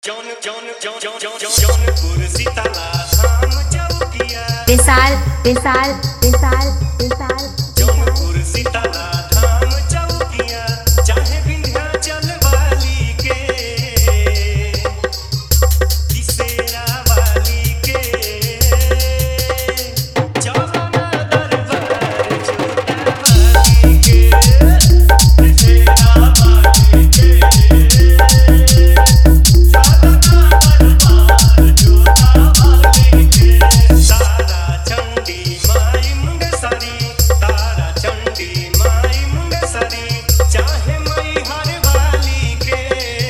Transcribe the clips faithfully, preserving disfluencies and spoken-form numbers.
विशाल विशाल विशाल विशाल जौनपुर सीताला धाम चौकिया चाहे विंध्याचल वाली के किसेरा वाली के चौलाना दरबार जोता वाली के किसेरा वाली के चौलाना दरबार जोता वाली के तारा चंडी माई मुंडेसरी तारा चंडी माई मुंडेसरी चाहे मई हर वाली के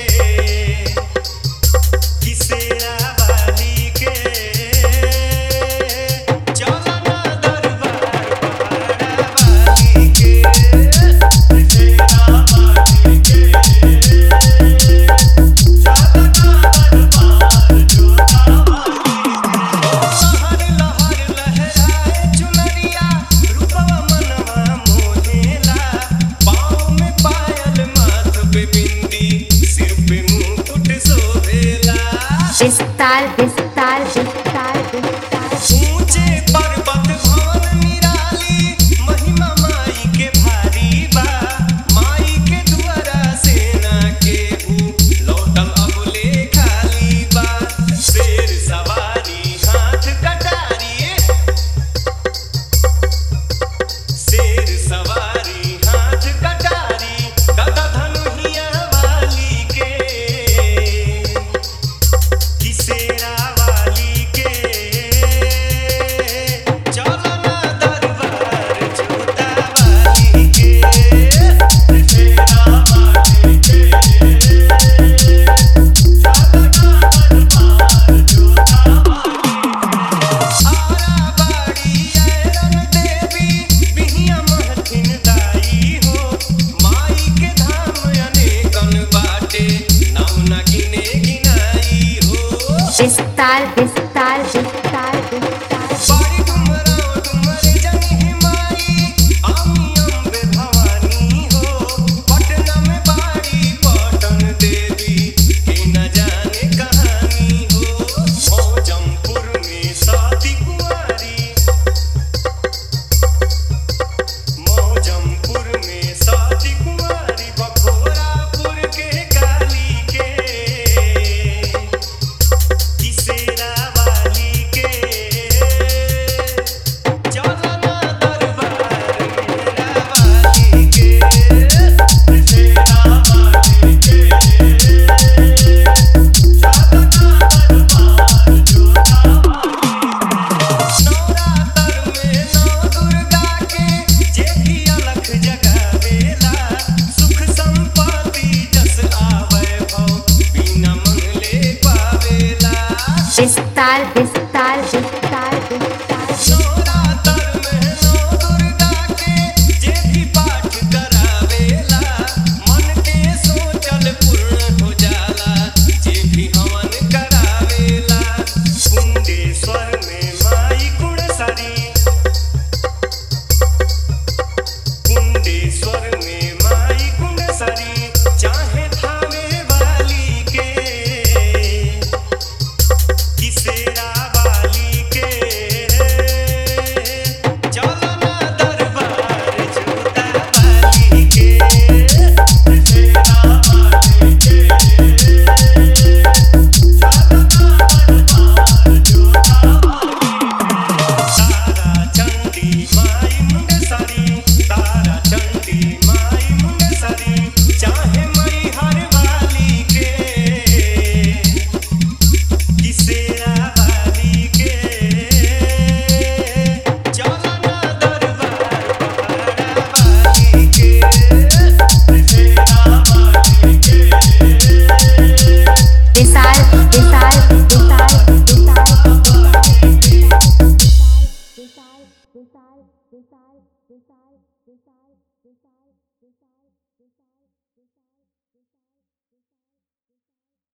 किसेरा वाली के चौलाना दरबार पहाड़ा वाली के किसेरा वाली के चौलाना दरबार जोता वाली लहर लहर लहराए चुनरिया रूपवा मनवा मोहेला पाँव में पायल माथ पे बिंदी सिर पे मुकुट शोभेला विस्तार विस्तार विस्तार विस्तार ऊंचे पर्वत भवन निराली महिमा माई के भारी बा माई के द्वारा सेना के भू लौटल अबले खाली बा शेर सवारी हाथ कटारी शेर सवारी हाथ कटारी गदा धनुहिया वाली के किसेरा वाली के चौलाना दरबार जोता वाली के किसेरा वाली के चौलाना दरबार जोता वाली आरा बाड़ी ऐरन देवी बिहिया महथिन दाई हो माई के धाम अनेकन बाटे नाम ना गिने गिनाई हो विस्तार विस्तार विस्तार विस्तार बारी डुमराव डुमर जनी माई आमी अम्बे भवानी हो पटना में बाड़ी पटन देवी के न जाने कहानी हो मौजमपुर में साती कुंवारी मौजमपुर में साती कुंवारी बखोरापुर के काली के किसेरा वाली के चौलाना दरबार मेरा वाली के किसेरा वाली के चौलाना दरबार जोता वाली नवरात्र में नौ दुर्गा के जे भी अलख जगावेला सुख संपत्ति जस आवे भव बिना मंगले पावेला विस्तार विस्तार विस्तार विस्तार नवरात्र में नौ दुर्गा के जे भी पाठ करावेला मन के सोचल पूर्ण हो जाला जे भी हवन करावेला कुंडेश्वर में माई कुंडेसरी कुंडेश्वर में माई कुंडेसरी चाहे थावे वाली के किसेरा वाली के चौलाना दरबार जोता वाली के किसेरा वाली के चौलाना दरबार जोता वाली तारा चंडी माई मुंडेसरी तारा चंडी माई मुंडेसरी चाहे मई हर वाली के किसेरा वाली के चौलाना दरबार पहाड़ा वाली के किसेरा वाली के विशाल विशाल विशाल विशाल विशाल विशाल विशाल विशाल